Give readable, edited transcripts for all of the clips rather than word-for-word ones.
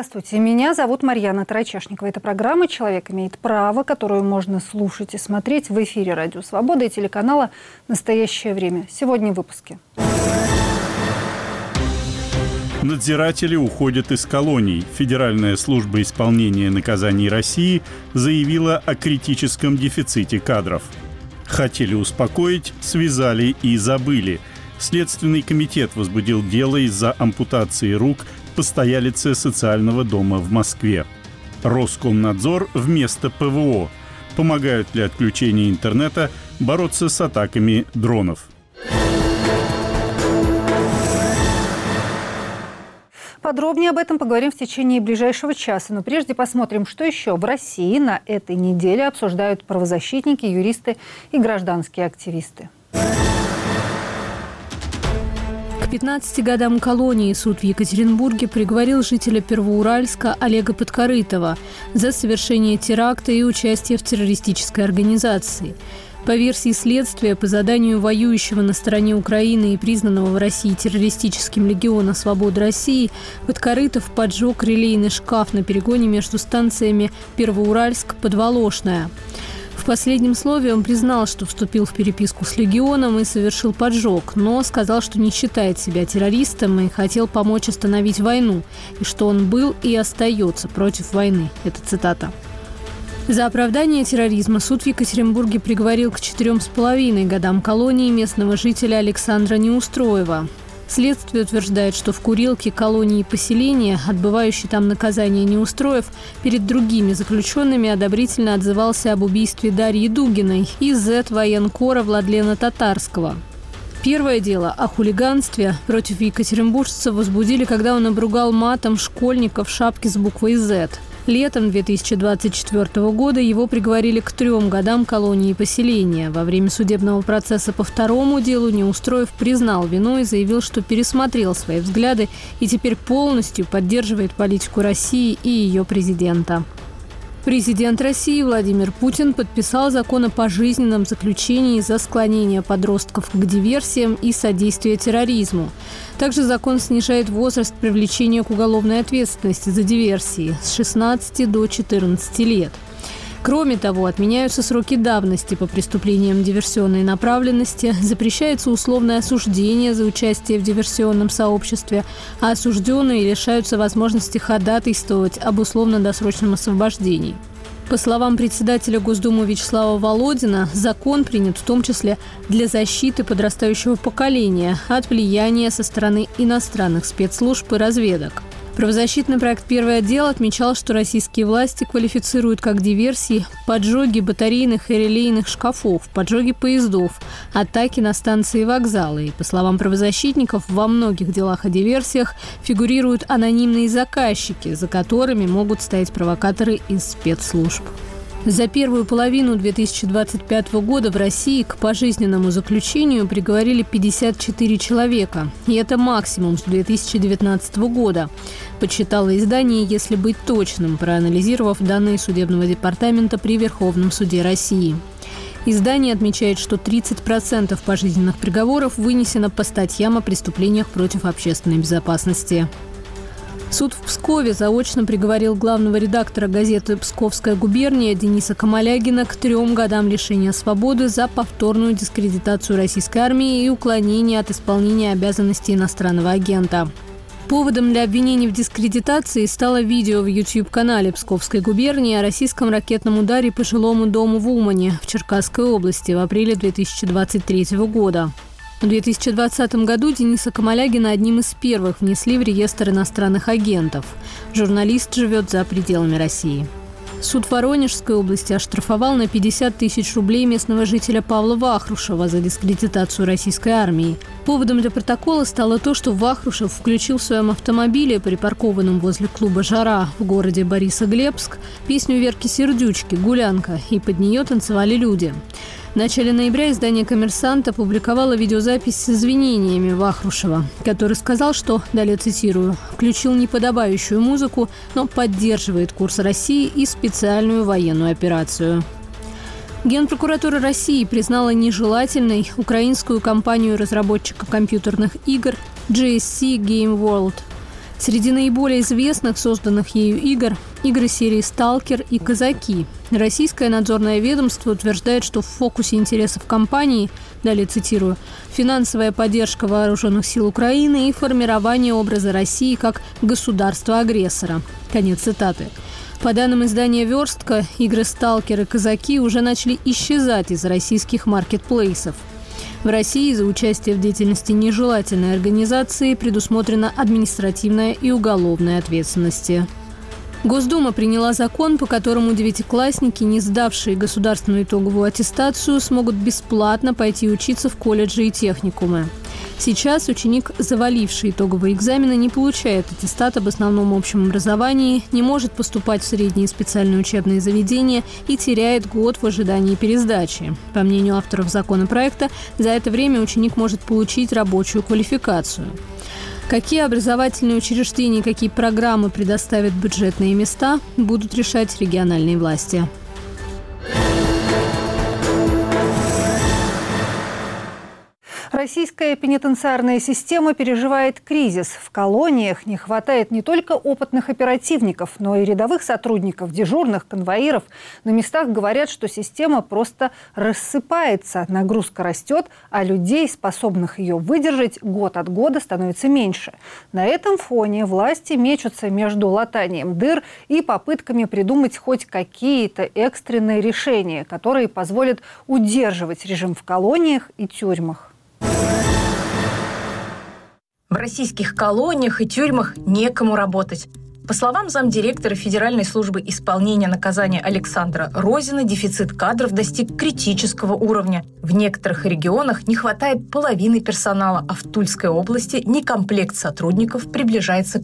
Здравствуйте, меня зовут Марьяна Тарачешникова. Это программа «Человек имеет право», которую можно слушать и смотреть в эфире «Радио Свобода» и телеканала «Настоящее время». Сегодня в выпуске. Надзиратели уходят из колоний. Федеральная служба исполнения наказаний России заявила о критическом дефиците кадров. Хотели успокоить, связали и забыли. Следственный комитет возбудил дело из-за ампутации рук постоялицы социального дома в Москве. Роскомнадзор вместо ПВО. Помогают ли отключение интернета бороться с атаками дронов? Подробнее об этом поговорим в течение ближайшего часа. Но прежде посмотрим, что еще в России на этой неделе обсуждают правозащитники, юристы и гражданские активисты. К 15 годам колонии суд в Екатеринбурге приговорил жителя Первоуральска Олега Подкорытова за совершение теракта и участие в террористической организации. По версии следствия, по заданию воюющего на стороне Украины и признанного в России террористическим Легиона Свободы России, Подкорытов поджег релейный шкаф на перегоне между станциями Первоуральск-Подволошная. В последнем слове он признал, что вступил в переписку с Легионом и совершил поджог, но сказал, что не считает себя террористом и хотел помочь остановить войну, и что он был и остается против войны. Это цитата. За оправдание терроризма суд в Екатеринбурге приговорил к 4,5 годам колонии местного жителя Александра Неустроева. Следствие утверждает, что в курилке колонии поселения, отбывающий там наказание Неустроев, перед другими заключенными одобрительно отзывался об убийстве Дарьи Дугиной и зэт-военкора Владлена Татарского. Первое дело о хулиганстве против екатеринбуржца возбудили, когда он обругал матом школьника в шапке с буквой «З». Летом 2024 года его приговорили к 3 годам колонии поселения. Во время судебного процесса по второму делу Неустроев признал вину и заявил, что пересмотрел свои взгляды и теперь полностью поддерживает политику России и ее президента. Президент России Владимир Путин подписал закон о пожизненном заключении за склонение подростков к диверсиям и содействие терроризму. Также закон снижает возраст привлечения к уголовной ответственности за диверсии с 16 до 14 лет. Кроме того, отменяются сроки давности по преступлениям диверсионной направленности, запрещается условное осуждение за участие в диверсионном сообществе, а осужденные лишаются возможности ходатайствовать об условно-досрочном освобождении. По словам председателя Госдумы Вячеслава Володина, закон принят в том числе для защиты подрастающего поколения от влияния со стороны иностранных спецслужб и разведок. Правозащитный проект «Первый отдел» отмечал, что российские власти квалифицируют как диверсии поджоги батарейных и релейных шкафов, поджоги поездов, атаки на станции и вокзалы. И, по словам правозащитников, во многих делах о диверсиях фигурируют анонимные заказчики, за которыми могут стоять провокаторы из спецслужб. За первую половину 2025 года в России к пожизненному заключению приговорили 54 человека. И это максимум с 2019 года, подсчитало издание «Если быть точным», проанализировав данные судебного департамента при Верховном суде России. Издание отмечает, что 30% пожизненных приговоров вынесено по статьям о преступлениях против общественной безопасности. Суд в Пскове заочно приговорил главного редактора газеты «Псковская губерния» Дениса Камалягина к 3 годам лишения свободы за повторную дискредитацию российской армии и уклонение от исполнения обязанностей иностранного агента. Поводом для обвинений в дискредитации стало видео в YouTube-канале «Псковской губернии» о российском ракетном ударе по жилому дому в Умане в Черкасской области в апреле 2023 года. В 2020 году Дениса Камалягина одним из первых внесли в реестр иностранных агентов. Журналист живет за пределами России. Суд Воронежской области оштрафовал на 50 тысяч рублей местного жителя Павла Вахрушева за дискредитацию российской армии. Поводом для протокола стало то, что Вахрушев включил в своем автомобиле, припаркованном возле клуба «Жара» в городе Борисоглебск, песню Верки Сердючки «Гулянка», и под нее танцевали люди. В начале ноября издание «Коммерсант» опубликовало видеозапись с извинениями Вахрушева, который сказал, что, далее цитирую, «включил неподобающую музыку, но поддерживает курс России и специальную военную операцию». Генпрокуратура России признала нежелательной украинскую компанию разработчика компьютерных игр GSC Game World. Среди наиболее известных созданных ею игр – игры серии «Сталкер» и «Казаки». Российское надзорное ведомство утверждает, что в фокусе интересов компании, далее цитирую, «финансовая поддержка вооруженных сил Украины и формирование образа России как государства-агрессора». Конец цитаты. По данным издания «Верстка», игры «Сталкер» и «Казаки» уже начали исчезать из российских маркетплейсов. В России за участие в деятельности нежелательной организации предусмотрена административная и уголовная ответственности. Госдума приняла закон, по которому девятиклассники, не сдавшие государственную итоговую аттестацию, смогут бесплатно пойти учиться в колледжи и техникумы. Сейчас ученик, заваливший итоговые экзамены, не получает аттестат об основном общем образовании, не может поступать в средние специальные учебные заведения и теряет год в ожидании пересдачи. По мнению авторов законопроекта, за это время ученик может получить рабочую квалификацию. Какие образовательные учреждения, какие программы предоставят бюджетные места, будут решать региональные власти. Российская пенитенциарная система переживает кризис. В колониях не хватает не только опытных оперативников, но и рядовых сотрудников, дежурных, конвоиров. На местах говорят, что система просто рассыпается, нагрузка растет, а людей, способных ее выдержать, год от года становится меньше. На этом фоне власти мечутся между латанием дыр и попытками придумать хоть какие-то экстренные решения, которые позволят удерживать режим в колониях и тюрьмах. В российских колониях и тюрьмах некому работать. По словам замдиректора Федеральной службы исполнения наказания Александра Розина, дефицит кадров достиг критического уровня. В некоторых регионах не хватает половины персонала, а в Тульской области некомплект сотрудников приближается к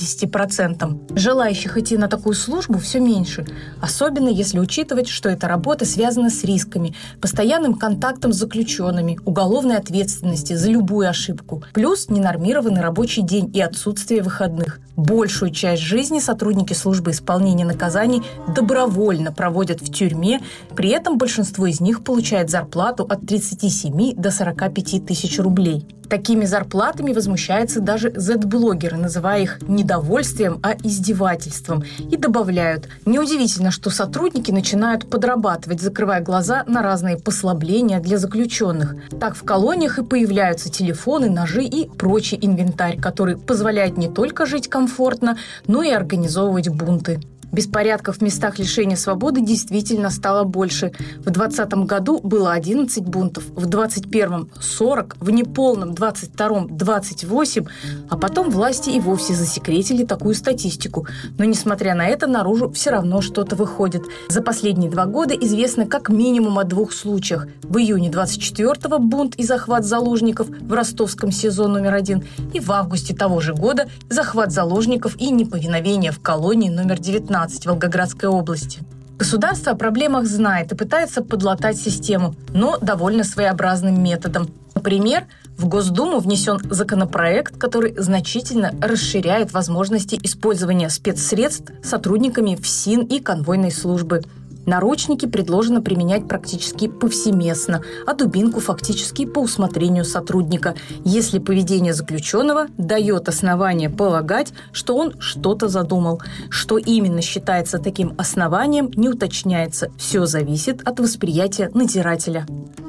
70%. Желающих идти на такую службу все меньше, особенно если учитывать, что эта работа связана с рисками, постоянным контактом с заключенными, уголовной ответственности за любую ошибку, плюс ненормированный рабочий день и отсутствие выходных. Большую часть жизни сотрудники службы исполнения наказаний добровольно проводят в тюрьме, при этом большинство из них получает зарплату от 37 до 45 тысяч рублей. Такими зарплатами возмущаются даже Z-блогеры, называя их недовольствием, а издевательством. И добавляют, неудивительно, что сотрудники начинают подрабатывать, закрывая глаза на разные послабления для заключенных. Так в колониях и появляются телефоны, ножи и прочий инвентарь, который позволяет не только жить комфортно, но и организовывать бунты. Беспорядков в местах лишения свободы действительно стало больше. В 2020 году было 11 бунтов, в 2021 – 40, в неполном 2022 – 28, а потом власти и вовсе засекретили такую статистику. Но, несмотря на это, наружу все равно что-то выходит. За последние 2 года известно как минимум о 2 случаях. В июне 24-го бунт и захват заложников в ростовском СИЗО номер 1, и в августе того же года захват заложников и неповиновение в колонии номер 19 в Волгоградской области. Государство о проблемах знает и пытается подлатать систему, но довольно своеобразным методом. Например, в Госдуму внесен законопроект, который значительно расширяет возможности использования спецсредств сотрудниками ФСИН и конвойной службы. Наручники предложено применять практически повсеместно, а дубинку фактически по усмотрению сотрудника, если поведение заключенного дает основание полагать, что он что-то задумал. Что именно считается таким основанием, не уточняется. Все зависит от восприятия надзирателя.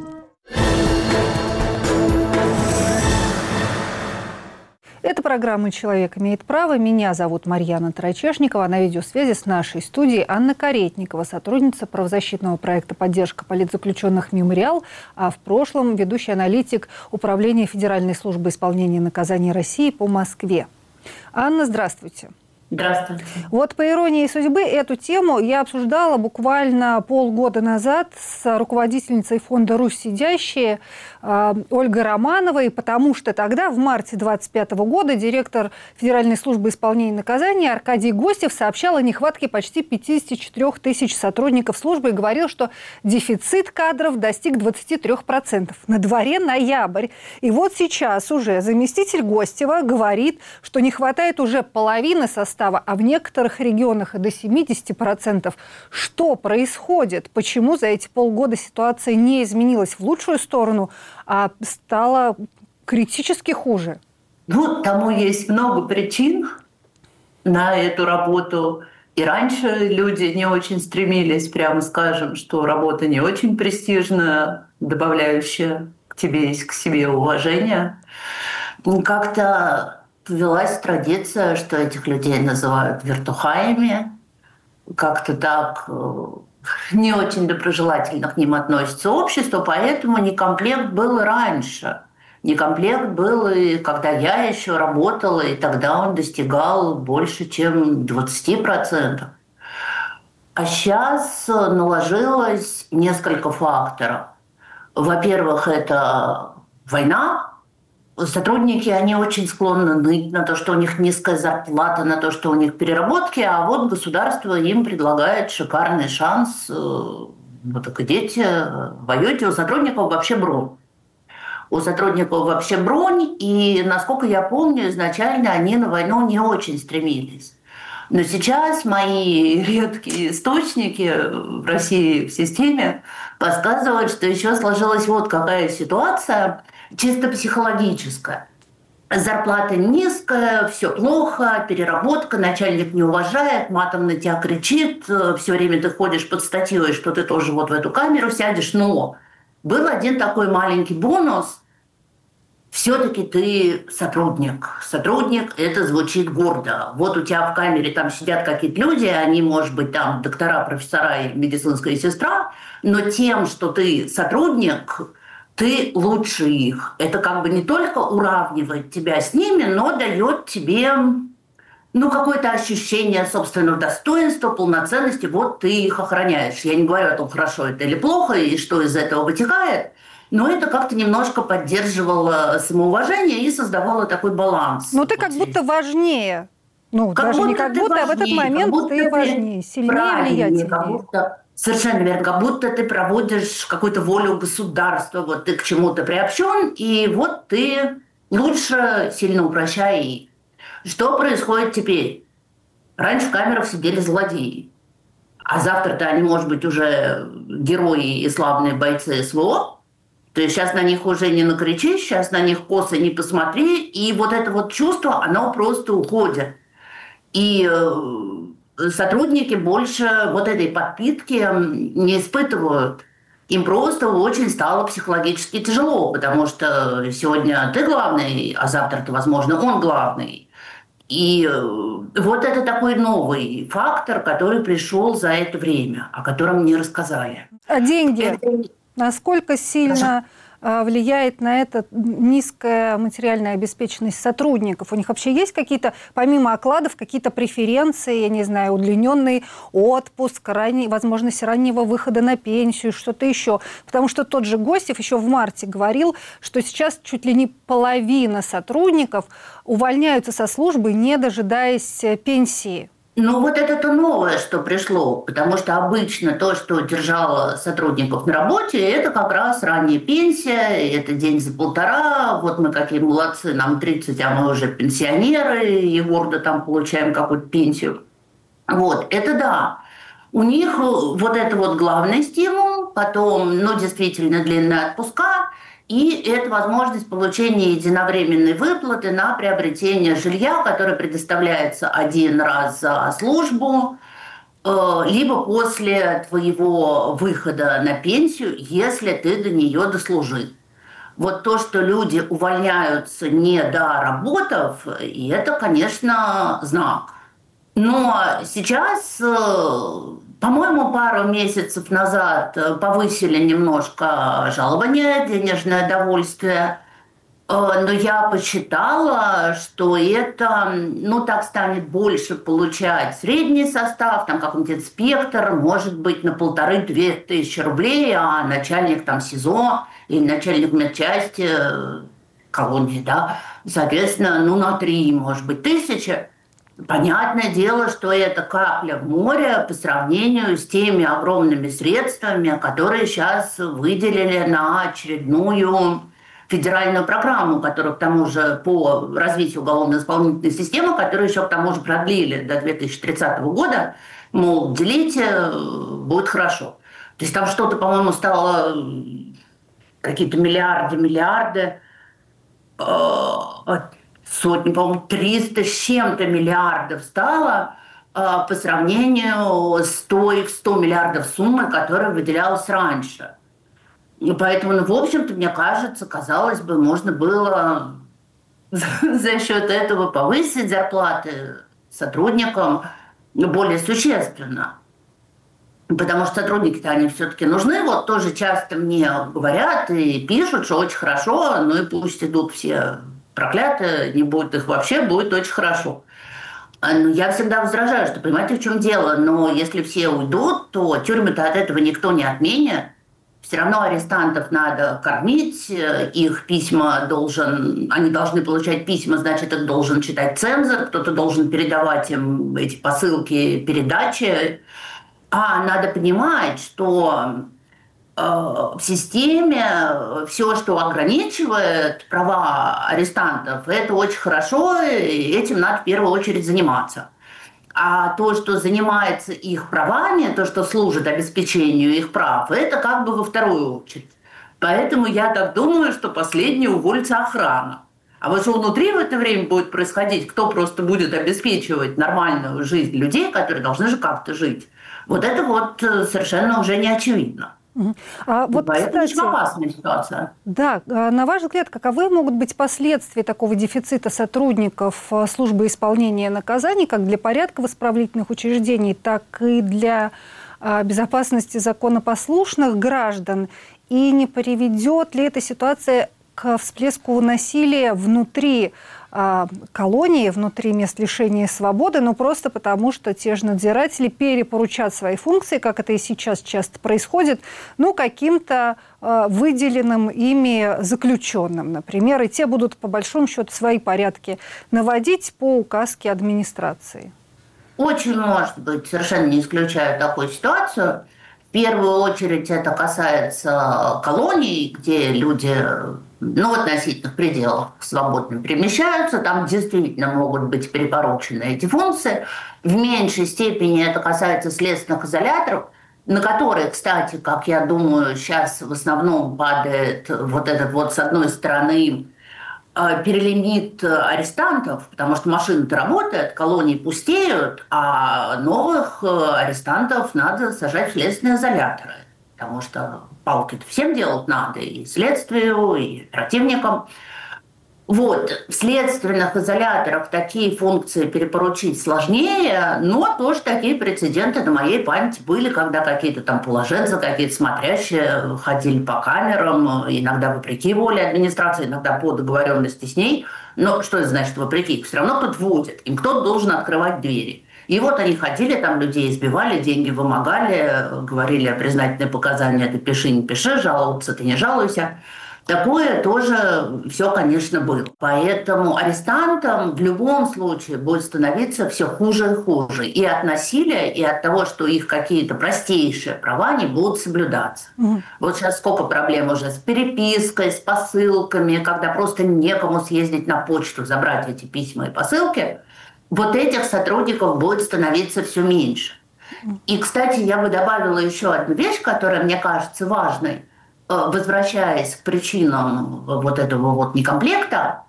Это программа «Человек имеет право». Меня зовут Марьяна Тарачешникова. На видеосвязи с нашей студией Анна Каретникова, сотрудница правозащитного проекта «Поддержка политзаключенных «Мемориал», а в прошлом ведущий аналитик Управления Федеральной службы исполнения наказаний России по Москве. Анна, здравствуйте. Здравствуйте. Вот по иронии судьбы эту тему я обсуждала буквально полгода назад с руководительницей фонда «Русь сидящие» Ольгой Романовой, потому что тогда, в марте 2025 года, директор Федеральной службы исполнения наказаний Аркадий Гостев сообщал о нехватке почти 54 тысяч сотрудников службы и говорил, что дефицит кадров достиг 23%. На дворе ноябрь. И вот сейчас уже заместитель Гостева говорит, что не хватает уже половины состава, а в некоторых регионах и до 70%. Что происходит? Почему за эти полгода ситуация не изменилась в лучшую сторону, а стала критически хуже? Ну, тому есть много причин. на эту работу. И раньше люди не очень стремились, прямо скажем, что работа не очень престижная, добавляющая к тебе и к себе уважение. Как-то повелась традиция, что этих людей называют вертухаями. Как-то так не очень доброжелательно к ним относится общество, поэтому некомплект был и раньше. Некомплект был и когда я еще работала, и тогда он достигал больше, чем 20%. А сейчас наложилось несколько факторов. Во-первых, это война. Сотрудники, они очень склонны ныть на то, что у них низкая зарплата, на то, что у них переработки, а вот государство им предлагает шикарный шанс. Вот так идите, воюйте, у сотрудников вообще бронь. У сотрудников вообще бронь, и, насколько я помню, изначально они на войну не очень стремились. Но сейчас мои редкие источники в России в системе подсказывают, что еще сложилась вот какая ситуация, чисто психологическая. Зарплата низкая, все плохо, переработка, начальник не уважает, матом на тебя кричит, все время ты ходишь под статьей, что ты тоже вот в эту камеру сядешь. Но был один такой маленький бонус. Все-таки ты сотрудник. Сотрудник – это звучит гордо. Вот у тебя в камере там сидят какие-то люди, они, может быть, там доктора, профессора и медицинская сестра, но тем, что ты сотрудник, ты лучше их. Это как бы не только уравнивает тебя с ними, но дает тебе какое-то ощущение собственного достоинства, полноценности. Вот ты их охраняешь. Я не говорю о том, хорошо это или плохо, и что из этого вытекает. Но это как-то немножко поддерживало самоуважение и создавало такой баланс. Но ты как будто важнее. Даже не как будто, а в этот момент ты важнее, сильнее, влиятельнее. Совершенно верно. Как будто ты проводишь какую-то волю государства, вот ты к чему-то приобщен, и вот ты лучше, сильно упрощай. Что происходит теперь? Раньше в камерах сидели злодеи. А завтра-то они, может быть, уже герои и славные бойцы СВО. То есть сейчас на них уже не накричишь, сейчас на них косо не посмотри, и вот это вот чувство, оно просто уходит. И сотрудники больше вот этой подпитки не испытывают. Им просто очень стало психологически тяжело, потому что сегодня ты главный, а завтра-то, возможно, он главный. И вот это такой новый фактор, который пришел за это время, о котором мне рассказали. А деньги? Насколько сильно влияет на это низкая материальная обеспеченность сотрудников? У них вообще есть какие-то, помимо окладов, какие-то преференции, я не знаю, удлиненный отпуск, возможность раннего выхода на пенсию, что-то еще? Потому что тот же Гостев еще в марте говорил, что сейчас чуть ли не половина сотрудников увольняются со службы, не дожидаясь пенсии. Вот это-то новое, что пришло, потому что обычно то, что держало сотрудников на работе, это как раз ранняя пенсия, это день за полтора, вот мы какие молодцы, нам 30, а мы уже пенсионеры, и гордо там получаем какую-то пенсию. Вот, это да. У них вот это вот главный стимул, потом, действительно длинные отпуска, и это возможность получения единовременной выплаты на приобретение жилья, которое предоставляется один раз за службу, либо после твоего выхода на пенсию, если ты до нее дослужил. Вот то, что люди увольняются, не доработав, и это, конечно, знак. Но сейчас, по-моему, пару месяцев назад повысили немножко жалование, денежное довольствие. Но я посчитала, что это, так станет больше получать средний состав, там какой-нибудь инспектор, может быть, на 1500-2000 тысячи рублей, а начальник там СИЗО или начальник медчасти колонии, соответственно, на 3, может быть, тысячи. Понятное дело, что это капля в море по сравнению с теми огромными средствами, которые сейчас выделили на очередную федеральную программу, которую, к тому же, по развитию уголовно-исполнительной системы, которую еще, к тому же, продлили до 2030 года, мол, делите, будет хорошо. То есть там что-то, по-моему, стало какие-то миллиарды. сотни, по-моему, 300 с чем-то миллиардов стало по сравнению с той в 100 миллиардов суммой, которая выделялась раньше. И поэтому, в общем-то, мне кажется, казалось бы, можно было за счет этого повысить зарплаты сотрудникам более существенно. Потому что сотрудники-то они все-таки нужны. Вот тоже часто мне говорят и пишут, что очень хорошо, ну и пусть идут все проклятые, не будет их вообще, будет очень хорошо. Но я всегда возражаю, что понимаете, в чем дело, но если все уйдут, то тюрьмы-то от этого никто не отменит. Все равно арестантов надо кормить, их письма они должны получать письма, значит, их должен читать цензор, кто-то должен передавать им эти посылки, передачи. А надо понимать, что в системе все, что ограничивает права арестантов, это очень хорошо, и этим надо в первую очередь заниматься. А то, что занимается их правами, то, что служит обеспечению их прав, это как бы во вторую очередь. Поэтому я так думаю, что последний уволится охрана. А вот что внутри в это время будет происходить, кто просто будет обеспечивать нормальную жизнь людей, которые должны же как-то жить, вот это вот совершенно уже не очевидно. Вот, поэтому кстати, очень опасная ситуация. Да, на ваш взгляд, каковы могут быть последствия такого дефицита сотрудников службы исполнения наказаний, как для порядка в исправительных учреждений, так и для безопасности законопослушных граждан? И не приведет ли эта ситуация к всплеску насилия внутри колонии, внутри мест лишения свободы, но просто потому, что те же надзиратели перепоручат свои функции, как это и сейчас часто происходит, каким-то выделенным ими заключенным, например, и те будут, по большому счету, свои порядки наводить по указке администрации. Очень может быть, совершенно не исключаю такую ситуацию. В первую очередь это касается колоний, где люди в относительных пределах свободно перемещаются. Там действительно могут быть перепоручены эти функции. В меньшей степени это касается следственных изоляторов, на которые, кстати, как я думаю, сейчас в основном падает вот этот вот, с одной стороны, перелимит арестантов, потому что машина-то работает, колонии пустеют, а новых арестантов надо сажать в следственные изоляторы. Потому что палки-то всем делать надо, и следствию, и противникам. Вот, в следственных изоляторах такие функции перепоручить сложнее, но тоже такие прецеденты на моей памяти были, когда какие-то там положенцы, какие-то смотрящие ходили по камерам, иногда вопреки воле администрации, иногда по договоренности с ней. Но что это значит вопреки? Их все равно подводят, им кто-то должен открывать двери. И вот они ходили, там людей избивали, деньги вымогали, говорили признательные показания, ты пиши, не пиши, жаловаться ты не жалуйся. Такое тоже все, конечно, было. Поэтому арестантам в любом случае будет становиться все хуже и хуже. И от насилия, и от того, что их какие-то простейшие права не будут соблюдаться. Вот сейчас сколько проблем уже с перепиской, с посылками, когда просто некому съездить на почту, забрать эти письма и посылки. Вот этих сотрудников будет становиться все меньше. И, кстати, я бы добавила еще одну вещь, которая мне кажется важной. Возвращаясь к причинам вот этого вот некомплекта,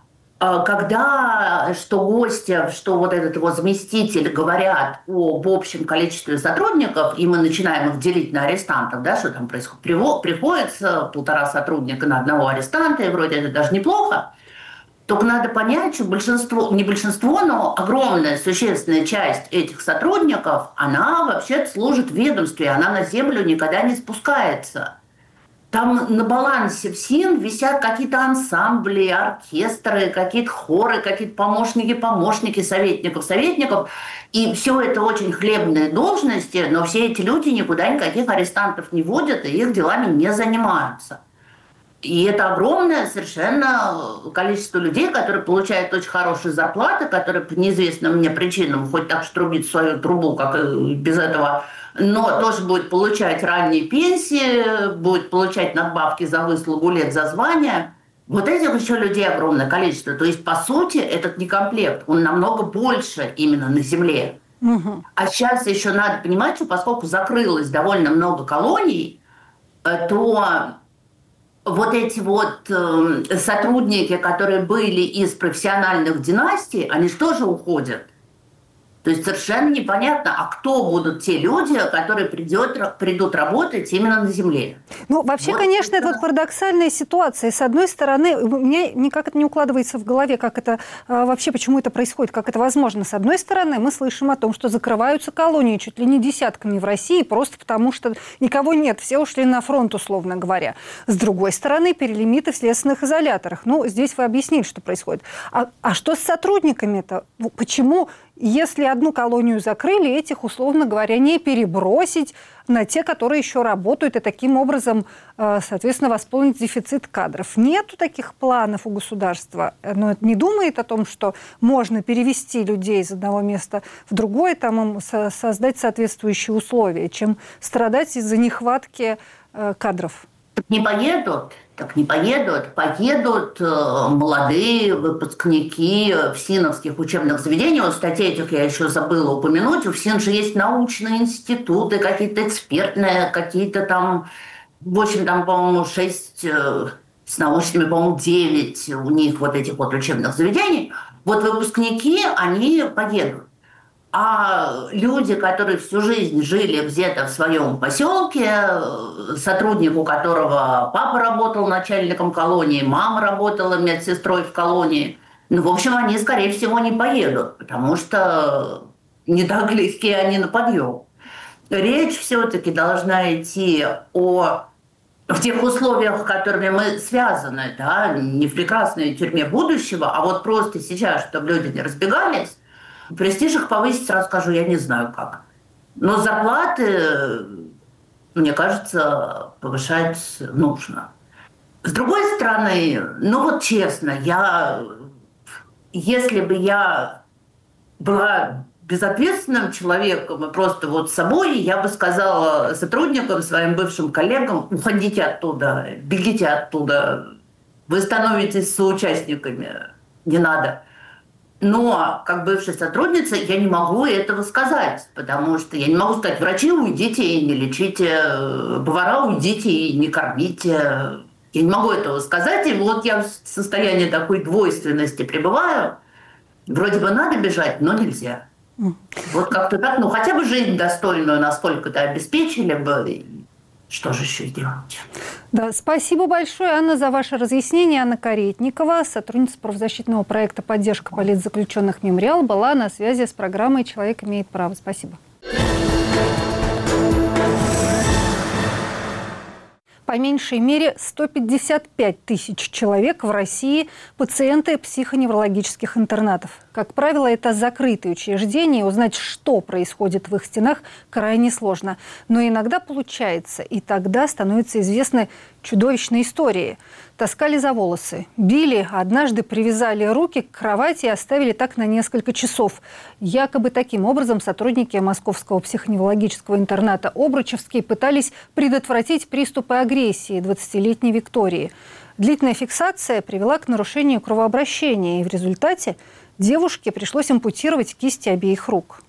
когда что Гостев, что вот этот его заместитель говорят об общем количестве сотрудников, и мы начинаем их делить на арестантов, да, что там происходит, приходится 1,5 сотрудника на одного арестанта, и вроде это даже неплохо. Только надо понять, что не большинство, но огромная существенная часть этих сотрудников, она вообще-то служит в ведомстве, она на землю никогда не спускается. Там на балансе ФСИН висят какие-то ансамбли, оркестры, какие-то хоры, какие-то помощники советников. И все это очень хлебные должности, но все эти люди никуда никаких арестантов не водят и их делами не занимаются. И это огромное совершенно количество людей, которые получают очень хорошие зарплаты, которые по неизвестным мне причинам, хоть так трубить свою трубу, как и без этого, но тоже будет получать ранние пенсии, будет получать надбавки за выслугу лет, за звание. Вот этих еще людей огромное количество. То есть, по сути, этот некомплект, он намного больше именно на земле. А сейчас еще надо понимать, что поскольку закрылось довольно много колоний, то вот эти вот сотрудники, которые были из профессиональных династий, они же тоже уходят. То есть совершенно непонятно, а кто будут те люди, которые придут работать именно на земле. Ну, вообще, вот, конечно, это вот парадоксальная ситуация. С одной стороны, у меня никак это не укладывается в голове, как это вообще, почему это происходит, как это возможно. С одной стороны, мы слышим о том, что закрываются колонии чуть ли не десятками в России, просто потому что никого нет, все ушли на фронт, условно говоря. С другой стороны, перелимиты в следственных изоляторах. Ну, здесь вы объяснили, что происходит. А что с сотрудниками-то? Почему... Если одну колонию закрыли, этих, условно говоря, не перебросить на те, которые еще работают, и таким образом, соответственно, восполнить дефицит кадров. Нету таких планов у государства. Оно не думает о том, что можно перевести людей из одного места в другое, там им создать соответствующие условия, чем страдать из-за нехватки кадров. Не поедут. Так не поедут. Поедут молодые выпускники ФСИНовских учебных заведений. Вот статьи этих я еще забыла упомянуть. У ФСИН же есть научные институты, какие-то экспертные, какие-то там... В общем, там, по-моему, 6 с научными, по-моему, 9 у них вот этих вот учебных заведений. Вот выпускники, они поедут. А люди, которые всю жизнь жили где-то в своем поселке, сотрудник, у которого папа работал начальником колонии, мама работала медсестрой в колонии, ну, в общем, они, скорее всего, не поедут, потому что не так легки они на подъем. Речь все-таки должна идти в тех условиях, которыми мы связаны, да, не в прекрасной тюрьме будущего, а вот просто сейчас, чтобы люди не разбегались. Престиж их повысить, сразу скажу, я не знаю как. Но зарплаты, мне кажется, повышать нужно. С другой стороны, ну вот честно, если бы я была безответственным человеком и просто вот собой, я бы сказала сотрудникам, своим бывшим коллегам: уходите оттуда, бегите оттуда, вы становитесь соучастниками, не надо. Но как бывшая сотрудница я не могу этого сказать, потому что я не могу сказать: врачи, уйдите и не лечите, повара, уйдите и не кормите. Я не могу этого сказать, и вот я в состоянии такой двойственности пребываю. Вроде бы надо бежать, но нельзя. Вот как-то так, ну хотя бы жизнь достойную насколько-то обеспечили бы. Что же еще делать? Да, спасибо большое, Анна, за ваше разъяснение. Анна Каретникова, сотрудница правозащитного проекта «Поддержка политзаключенных Мемориал», была на связи с программой «Человек имеет право». Спасибо. По меньшей мере 155 тысяч человек в России – пациенты психоневрологических интернатов. Как правило, это закрытые учреждения, и узнать, что происходит в их стенах, крайне сложно. Но иногда получается, и тогда становятся известны чудовищные истории. Таскали за волосы, били, однажды привязали руки к кровати и оставили так на несколько часов. Якобы таким образом сотрудники Московского психоневрологического интерната «Обручевский» пытались предотвратить приступы агрессии 20-летней Виктории. Длительная фиксация привела к нарушению кровообращения, и в результате девушке пришлось ампутировать кисти обеих рук.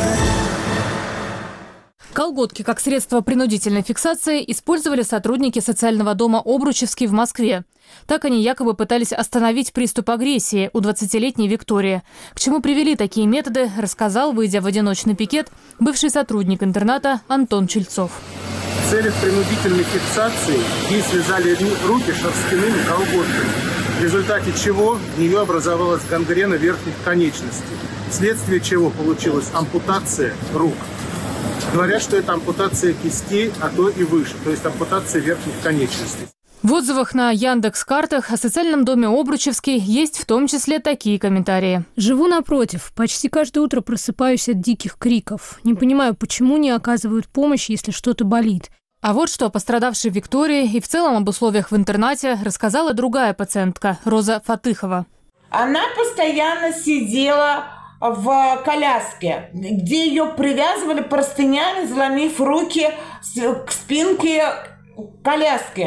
Колготки как средство принудительной фиксации использовали сотрудники социального дома «Обручевский» в Москве. Так они якобы пытались остановить приступ агрессии у 20-летней Виктории. К чему привели такие методы, рассказал, выйдя в одиночный пикет, бывший сотрудник интерната Антон Чельцов. В целях принудительной фиксации ей связали руки шерстяными колготками, в результате чего в нее образовалась гангрена верхних конечностей, вследствие чего получилась ампутация рук. Говорят, что это ампутация кистей, а то и выше, то есть ампутация верхних конечностей. В отзывах на Яндекс.Картах о социальном доме «Обручевский» есть в том числе такие комментарии. «Живу напротив. Почти каждое утро просыпаюсь от диких криков. Не понимаю, почему не оказывают помощь, если что-то болит». А вот что о пострадавшей Виктории и в целом об условиях в интернате рассказала другая пациентка Роза Фатыхова. Она постоянно сидела в коляске, где ее привязывали простынями, заломив руки к спинке коляски.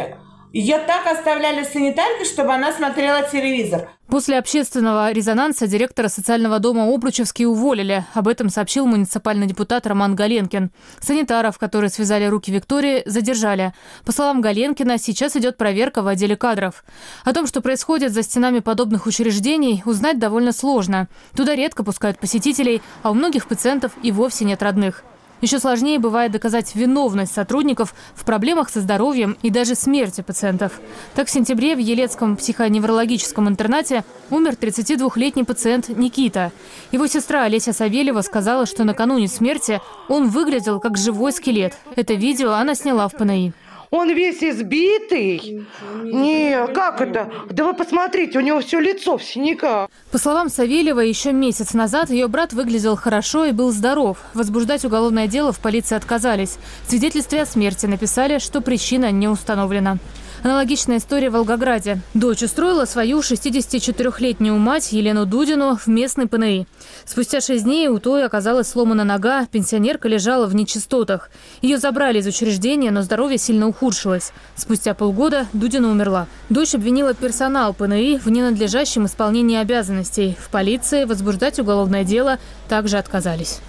Ее так оставляли санитаркой, чтобы она смотрела телевизор. После общественного резонанса директора социального дома Обручевский уволили. Об этом сообщил муниципальный депутат Роман Галенкин. Санитаров, которые связали руки Виктории, задержали. По словам Галенкина, сейчас идет проверка в отделе кадров. О том, что происходит за стенами подобных учреждений, узнать довольно сложно. Туда редко пускают посетителей, а у многих пациентов и вовсе нет родных. Еще сложнее бывает доказать виновность сотрудников в проблемах со здоровьем и даже смерти пациентов. Так, в сентябре в Елецком психоневрологическом интернате умер 32-летний пациент Никита. Его сестра Олеся Савельева сказала, что накануне смерти он выглядел как живой скелет. Это видео она сняла в ПНИ. Он весь избитый. Не, как это? Да вы посмотрите, у него все лицо в синяках. По словам Савельевой, еще месяц назад ее брат выглядел хорошо и был здоров. Возбуждать уголовное дело в полиции отказались. В свидетельстве о смерти написали, что причина не установлена. Аналогичная история в Волгограде. Дочь устроила свою 64-летнюю мать Елену Дудину в местный ПНИ. Спустя 6 дней у той оказалась сломана нога, пенсионерка лежала в нечистотах. Ее забрали из учреждения, но здоровье сильно ухудшилось. Спустя полгода Дудина умерла. Дочь обвинила персонал ПНИ в ненадлежащем исполнении обязанностей. В полиции возбуждать уголовное дело также отказались.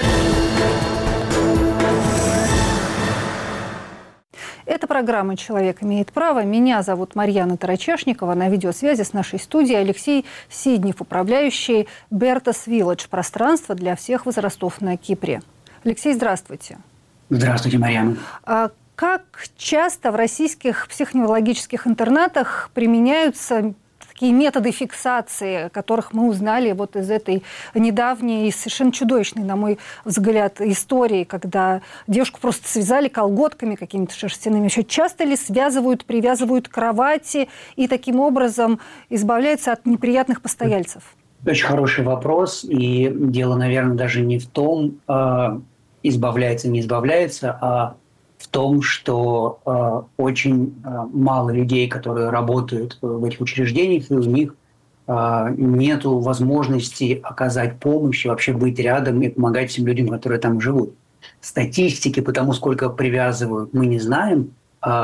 Это программа «Человек имеет право». Меня зовут Марьяна Тарачешникова. На видеосвязи с нашей студией Алексей Сиднев, управляющий Бертас Вилледж, пространство для всех возрастов на Кипре. Алексей, здравствуйте. Здравствуйте, Марьяна. Как часто в российских психоневрологических интернатах применяются такие методы фиксации, о которых мы узнали вот из этой недавней и совершенно чудовищной, на мой взгляд, истории, когда девушку просто связали колготками какими-то шерстяными. Еще часто ли связывают, привязывают к кровати и таким образом избавляются от неприятных постояльцев? Очень хороший вопрос. И дело, наверное, даже не в том, избавляется, не избавляется, а в том, что очень мало людей, которые работают в этих учреждениях, и у них нет возможности оказать помощь, вообще быть рядом и помогать всем людям, которые там живут. Статистики по тому, сколько привязывают, мы не знаем,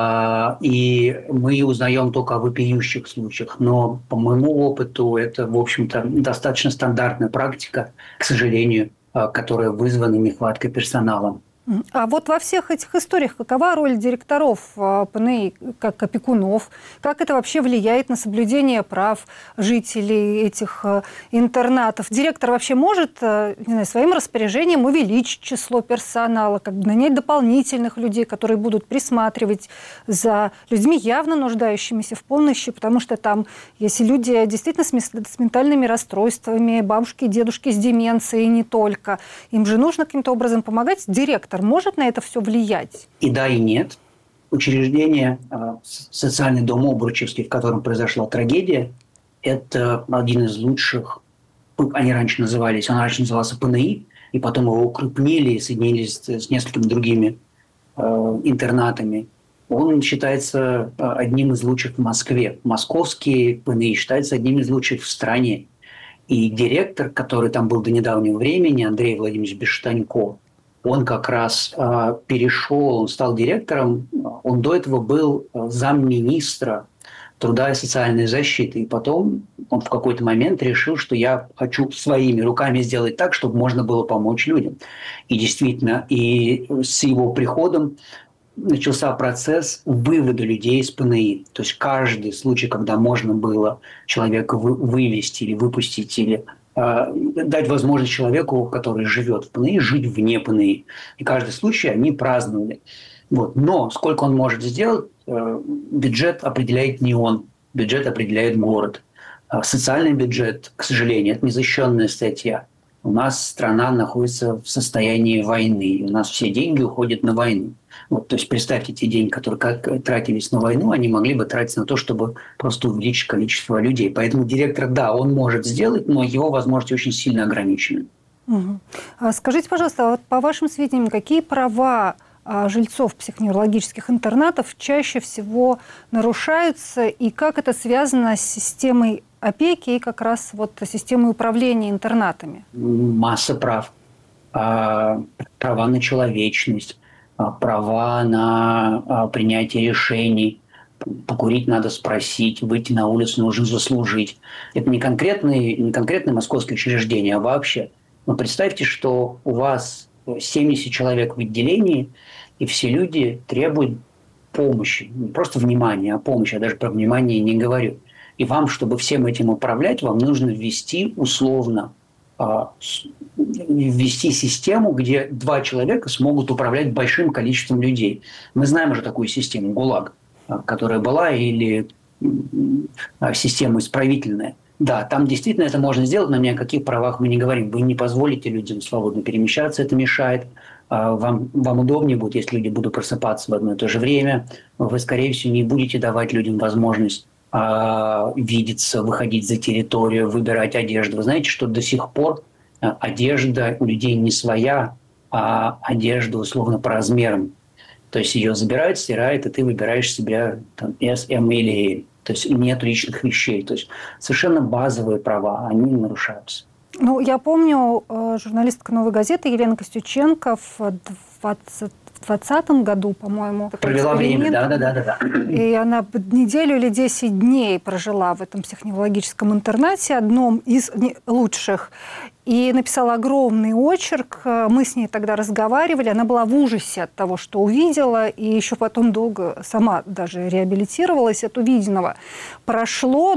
и мы узнаем только о вопиющих случаях. Но по моему опыту это, в общем-то, достаточно стандартная практика, к сожалению, которая вызвана нехваткой персонала. А вот во всех этих историях какова роль директоров ПНИ как опекунов? Как это вообще влияет на соблюдение прав жителей этих интернатов? Директор вообще может, не знаю, своим распоряжением увеличить число персонала, как бы нанять дополнительных людей, которые будут присматривать за людьми, явно нуждающимися в помощи, потому что там, если люди действительно с ментальными расстройствами, бабушки и дедушки с деменцией, и не только, им же нужно каким-то образом помогать. Директор может на это все влиять? И да, и нет. Учреждение, социальный дом Обручевский, в котором произошла трагедия, это один из лучших, они раньше назывались, он раньше назывался ПНИ, и потом его укрупнили и соединились с несколькими другими интернатами. Он считается одним из лучших в Москве. Московский ПНИ считается одним из лучших в стране. И директор, который там был до недавнего времени, Андрей Владимирович Бештанько, он как раз перешел, он стал директором, он до этого был замминистра труда и социальной защиты. И потом он в какой-то момент решил, что я хочу своими руками сделать так, чтобы можно было помочь людям. И действительно, и с его приходом начался процесс вывода людей из ПНИ. То есть каждый случай, когда можно было человека вывести или выпустить, или дать возможность человеку, который живет в ПНИ, жить вне ПНИ. И каждый случай они праздновали. Вот. Но сколько он может сделать, бюджет определяет не он. Бюджет определяет город. Социальный бюджет, к сожалению, это незащищенная статья. У нас страна находится в состоянии войны. И у нас все деньги уходят на войну. Вот, то есть представьте, те деньги, которые тратились на войну, они могли бы тратиться на то, чтобы просто увеличить количество людей. Поэтому директор, да, он может сделать, но его возможности очень сильно ограничены. Угу. Скажите, пожалуйста, вот по вашим сведениям, какие права жильцов психоневрологических интернатов чаще всего нарушаются, и как это связано с системой опеки и как раз вот системой управления интернатами? Масса прав. Права на человечность, права на принятие решений, покурить надо спросить, выйти на улицу нужно заслужить. Это не конкретное московское учреждение, а вообще. Но представьте, что у вас 70 человек в отделении, и все люди требуют помощи. Не просто внимания, а помощи. Я даже про внимание не говорю. И вам, чтобы всем этим управлять, вам нужно ввести систему, где 2 человека смогут управлять большим количеством людей. Мы знаем уже такую систему, ГУЛАГ, которая была, или система исправительная. Да, там действительно это можно сделать, но ни о каких правах мы не говорим. Вы не позволите людям свободно перемещаться, это мешает. Вам удобнее будет, если люди будут просыпаться в одно и то же время. Вы, скорее всего, не будете давать людям возможность видеться, выходить за территорию, выбирать одежду. Вы знаете, что до сих пор одежда у людей не своя, а одежда условно по размерам. То есть ее забирают, стирают, и ты выбираешь себе там, S, M или L. То есть нет личных вещей. То есть совершенно базовые права, они нарушаются. Ну, я помню, журналистка «Новой газеты» Елена Костюченко в 2020 году, по-моему, провела время, да. И она неделю или 10 дней прожила в этом психоневрологическом интернате, одном из лучших, и написала огромный очерк. Мы с ней тогда разговаривали, она была в ужасе от того, что увидела, и еще потом долго сама даже реабилитировалась от увиденного. Прошло,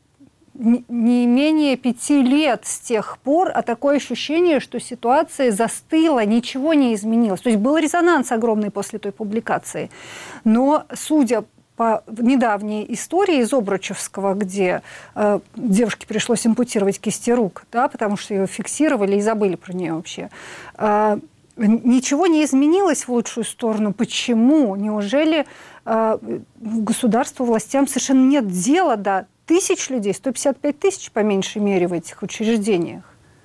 не менее 5 лет с тех пор, а такое ощущение, что ситуация застыла, ничего не изменилось. То есть был резонанс огромный после той публикации. Но, судя по недавней истории из Обручевского, где девушке пришлось ампутировать кисти рук, да, потому что ее фиксировали и забыли про нее вообще, ничего не изменилось в лучшую сторону. Почему? Неужели государству, властям совершенно нет дела до тысяч людей, 155 тысяч по меньшей мере в этих учреждениях?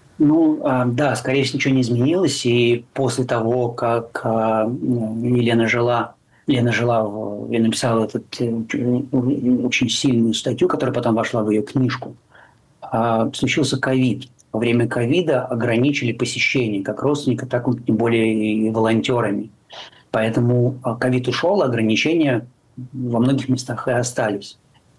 Да, скорее всего, ничего не изменилось. И после того, как Лена написала очень сильную статью, которая потом вошла в ее книжку, случился ковид. Во время ковида ограничили посещение как родственников, так и тем более и волонтерами. Поэтому ковид ушел, ограничения во многих местах и остались.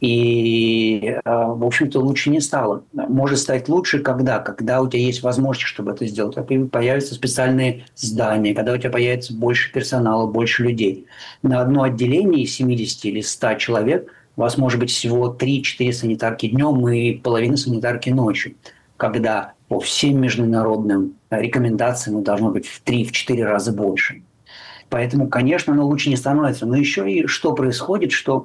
И, в общем-то, лучше не стало. Может стать лучше, когда у тебя есть возможность, чтобы это сделать. Появятся специальные здания, когда у тебя появится больше персонала, больше людей. На одно отделение из 70 или 100 человек у вас может быть всего 3-4 санитарки днем и половина санитарки ночью. Когда по всем международным рекомендациям должно быть в 3-4 раза больше. Поэтому, конечно, оно лучше не становится. Но еще и что происходит, что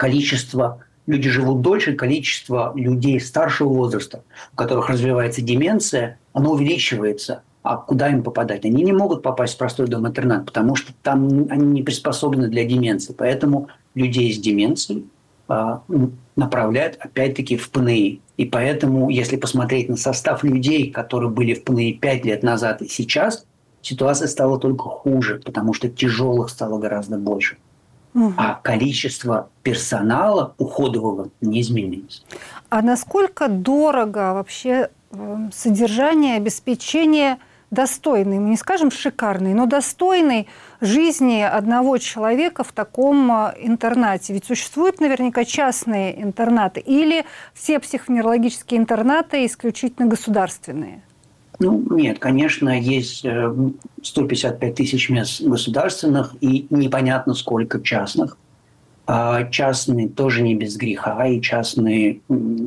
люди живут дольше, количество людей старшего возраста, у которых развивается деменция, оно увеличивается. А куда им попадать? Они не могут попасть в простой дом-интернат, потому что там они не приспособлены для деменции. Поэтому людей с деменцией направляют опять-таки в ПНИ. И поэтому, если посмотреть на состав людей, которые были в ПНИ 5 лет назад и сейчас, ситуация стала только хуже, потому что тяжелых стало гораздо больше. А количество персонала уходового не изменилось. А насколько дорого вообще содержание, обеспечение достойной, мы не скажем шикарной, но достойной жизни одного человека в таком интернате? Ведь существуют наверняка частные интернаты или все психоневрологические интернаты исключительно государственные? Нет, конечно, есть 155 тысяч мест государственных и непонятно сколько частных. Частные тоже не без греха, и частные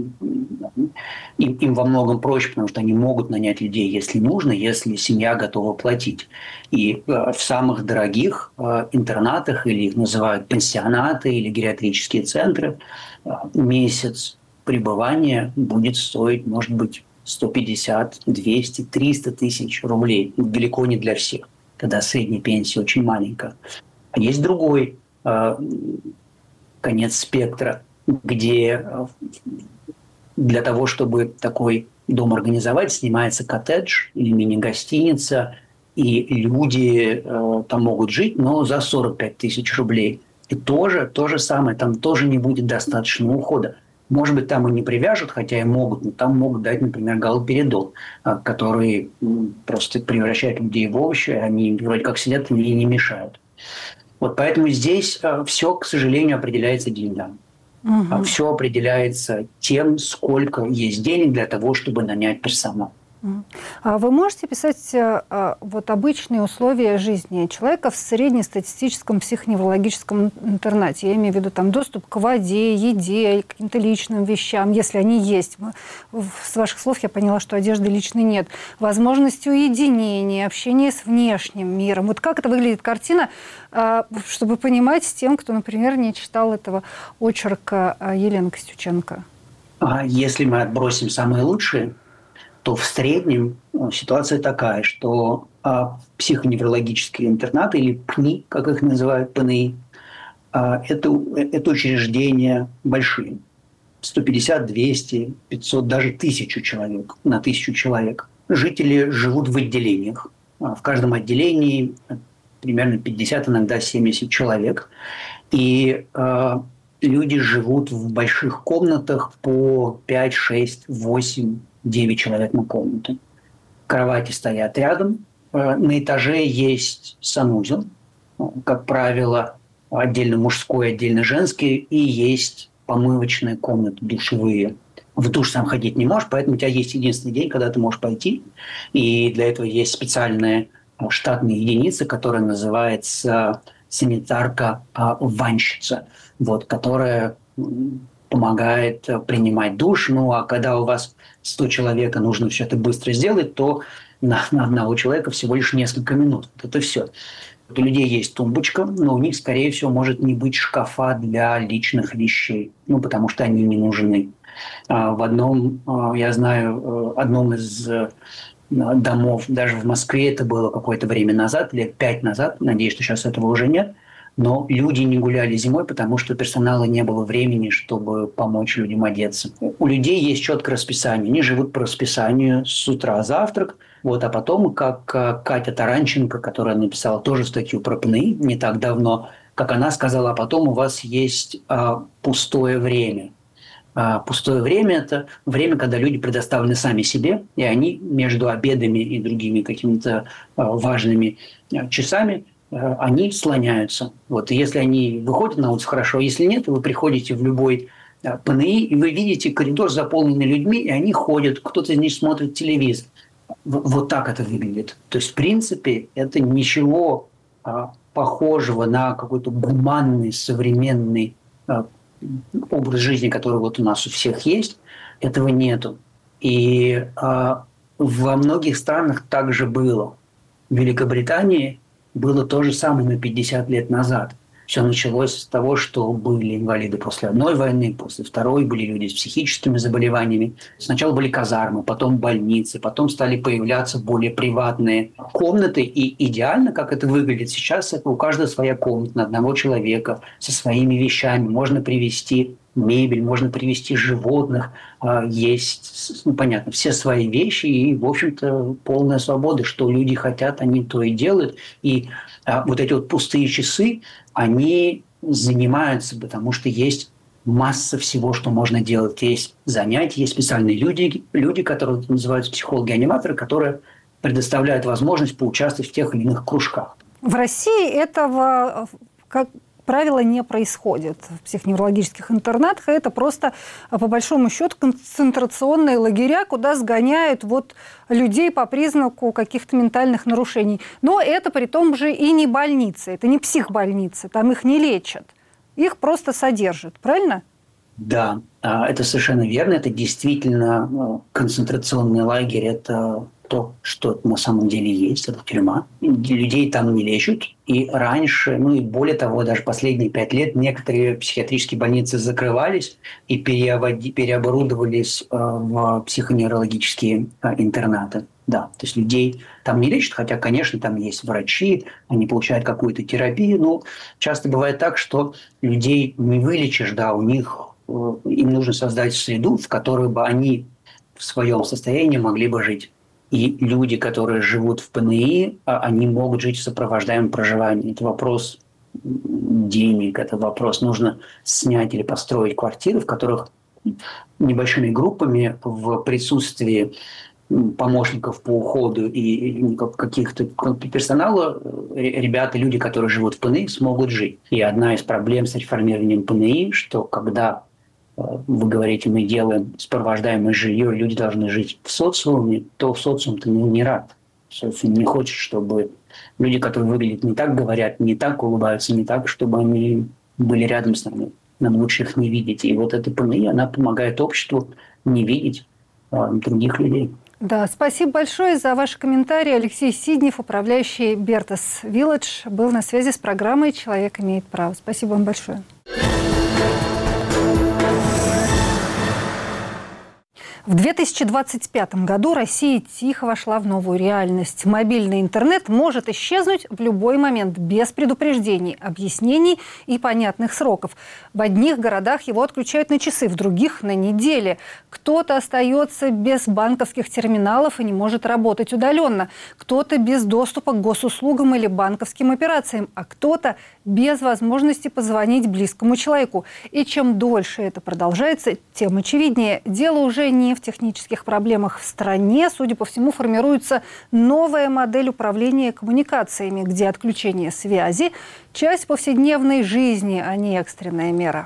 им во многом проще, потому что они могут нанять людей, если нужно, если семья готова платить. И в самых дорогих интернатах, или их называют пансионаты или гериатрические центры, месяц пребывания будет стоить, может быть, 150, 200, 300 тысяч рублей. Далеко не для всех, когда средняя пенсия очень маленькая. А есть другой конец спектра, где для того, чтобы такой дом организовать, снимается коттедж или мини-гостиница, и люди там могут жить, но за 45 тысяч рублей. И то же самое, там тоже не будет достаточно ухода. Может быть, там и не привяжут, хотя и могут, но там могут дать, например, галоперидол, который просто превращает людей в овощи, они вроде как сидят и не мешают. Вот поэтому здесь все, к сожалению, определяется деньгами. Все определяется тем, сколько есть денег для того, чтобы нанять персонал. А вы можете писать вот обычные условия жизни человека в среднестатистическом психоневрологическом интернате? Я имею в виду там доступ к воде, еде, к каким-то личным вещам, если они есть. С ваших слов я поняла, что одежды личной нет. Возможность уединения, общения с внешним миром. Вот как это выглядит картина, чтобы понимать с тем, кто, например, не читал этого очерка Елены Костюченко? Если мы отбросим самые лучшие, то в среднем ситуация такая, что психоневрологические интернаты, или ПНИ, как их называют, ПНИ, это учреждения большие. 150, 200, 500, даже 1000 человек, на 1000 человек. Жители живут в отделениях. В каждом отделении примерно 50, иногда 70 человек. И люди живут в больших комнатах по 5, 6, 8, 9 человек на комнату. Кровати стоят рядом. На этаже есть санузел. Как правило, отдельно мужской, отдельно женский. И есть помывочные комнаты, душевые. В душ сам ходить не можешь, поэтому у тебя есть единственный день, когда ты можешь пойти. И для этого есть специальная штатная единица, которая называется санитарка-ванщица, которая помогает принимать душ. Ну, а когда у вас 100 человек, и нужно все это быстро сделать, то на одного человека всего лишь несколько минут. Вот это все. У людей есть тумбочка, но у них, скорее всего, может не быть шкафа для личных вещей, потому что они не нужны. В одном, я знаю, одном из домов, даже в Москве это было какое-то время назад, лет 5 назад, надеюсь, что сейчас этого уже нет, но люди не гуляли зимой, потому что у персонала не было времени, чтобы помочь людям одеться. У людей есть четкое расписание. Они живут по расписанию: с утра завтрак, а потом, как Катя Таранченко, которая написала тоже статью про ПНИ не так давно, как она сказала, а потом у вас есть пустое время. Пустое время – это время, когда люди предоставлены сами себе, и они между обедами и другими какими-то важными часами они слоняются. И если они выходят на улицу, хорошо. Если нет, вы приходите в любой ПНИ, и вы видите коридор, заполненный людьми, и они ходят, кто-то из них смотрит телевизор. Вот так это выглядит. То есть, в принципе, это ничего похожего на какой-то гуманный, современный образ жизни, который у нас у всех есть, этого нету. И во многих странах так же было. В Великобритании было то же самое на 50 лет назад. Все началось с того, что были инвалиды после одной войны, после второй были люди с психическими заболеваниями. Сначала были казармы, потом больницы, потом стали появляться более приватные комнаты. И идеально, как это выглядит сейчас, это у каждого своя комната на одного человека со своими вещами. Можно привезти мебель, можно привезти животных. Есть, понятно, все свои вещи и, в общем-то, полная свобода. Что люди хотят, они то и делают. И вот эти пустые часы, они занимаются, потому что есть масса всего, что можно делать. Есть занятия, есть специальные люди, которые называются психологи-аниматоры, которые предоставляют возможность поучаствовать в тех или иных кружках. В России этого, как правило, не происходит в психоневрологических интернатах. Это просто, по большому счету, концентрационные лагеря, куда сгоняют людей по признаку каких-то ментальных нарушений. Но это при том же и не больницы, это не психбольницы, там их не лечат, их просто содержат, правильно? Да, это совершенно верно. Это действительно концентрационный лагерь, это то, что на самом деле есть, это тюрьма. Людей там не лечат. И раньше, и более того, даже последние 5 лет некоторые психиатрические больницы закрывались и переоборудовались в психоневрологические интернаты. Да, то есть людей там не лечат, хотя, конечно, там есть врачи, они получают какую-то терапию, но часто бывает так, что людей не вылечишь, им нужно создать среду, в которой бы они в своем состоянии могли бы жить. И люди, которые живут в ПНИ, они могут жить в сопровождаемом проживании. Это вопрос денег, это вопрос, нужно снять или построить квартиры, в которых небольшими группами в присутствии помощников по уходу и каких-то персонала, люди, которые живут в ПНИ, смогут жить. И одна из проблем с реформированием ПНИ, что когда вы говорите, мы делаем сопровождаемое жилье, люди должны жить в социуме, то в социум-то не рад. Социум не хочет, чтобы люди, которые выглядят не так, говорят, не так, улыбаются не так, чтобы они были рядом с нами. Нам лучше их не видеть. И вот эта ПНИ, она помогает обществу не видеть других людей. Да, спасибо большое за ваши комментарии. Алексей Сиднев, управляющий Бертас Вилледж, был на связи с программой «Человек имеет право». Спасибо вам большое. В 2025 году Россия тихо вошла в новую реальность. Мобильный интернет может исчезнуть в любой момент, без предупреждений, объяснений и понятных сроков. В одних городах его отключают на часы, в других – на недели. Кто-то остается без банковских терминалов и не может работать удаленно. Кто-то без доступа к госуслугам или банковским операциям, а кто-то без возможности позвонить близкому человеку. И чем дольше это продолжается, тем очевиднее. Дело уже не в технических проблемах в стране. Судя по всему, формируется новая модель управления коммуникациями, где отключение связи – часть повседневной жизни, а не экстренная мера.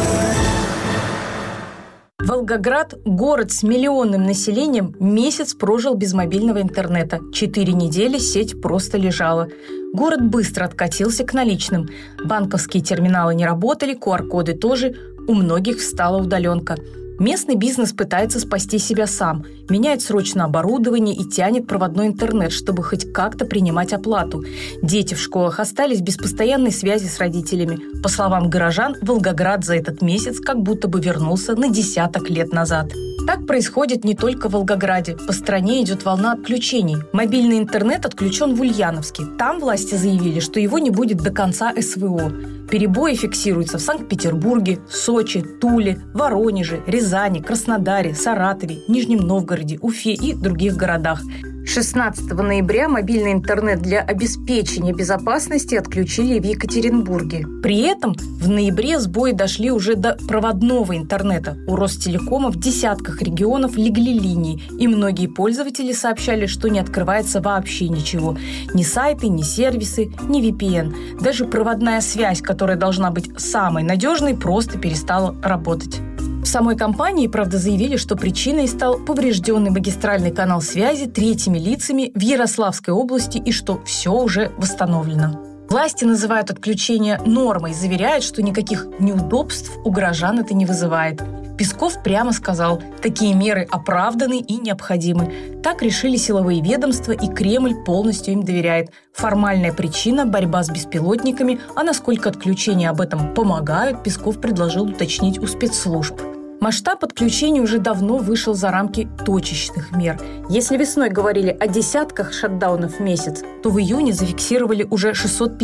Волгоград, город с миллионным населением, месяц прожил без мобильного интернета. 4 недели сеть просто лежала. Город быстро откатился к наличным. Банковские терминалы не работали, QR-коды тоже. У многих встала удаленка. Местный бизнес пытается спасти себя сам, меняет срочно оборудование и тянет проводной интернет, чтобы хоть как-то принимать оплату. Дети в школах остались без постоянной связи с родителями. По словам горожан, Волгоград за этот месяц как будто бы вернулся на десяток лет назад. Так происходит не только в Волгограде. По стране идет волна отключений. Мобильный интернет отключен в Ульяновске. Там власти заявили, что его не будет до конца СВО. Перебои фиксируются в Санкт-Петербурге, Сочи, Туле, Воронеже, Рязани, Краснодаре, Саратове, Нижнем Новгороде, Уфе и других городах. 16 ноября мобильный интернет для обеспечения безопасности отключили в Екатеринбурге. При этом в ноябре сбои дошли уже до проводного интернета. У Ростелекома в десятках регионов легли линии, и многие пользователи сообщали, что не открывается вообще ничего. Ни сайты, ни сервисы, ни VPN. Даже проводная связь, которая должна быть самой надежной, просто перестала работать. В самой компании, правда, заявили, что причиной стал поврежденный магистральный канал связи третьими лицами в Ярославской области и что все уже восстановлено. Власти называют отключение нормой, заверяют, что никаких неудобств у горожан это не вызывает. Песков прямо сказал, такие меры оправданы и необходимы. Так решили силовые ведомства, и Кремль полностью им доверяет. Формальная причина – борьба с беспилотниками, а насколько отключения об этом помогают, Песков предложил уточнить у спецслужб. Масштаб отключения уже давно вышел за рамки точечных мер. Если весной говорили о десятках шатдаунов в месяц, то в июне зафиксировали уже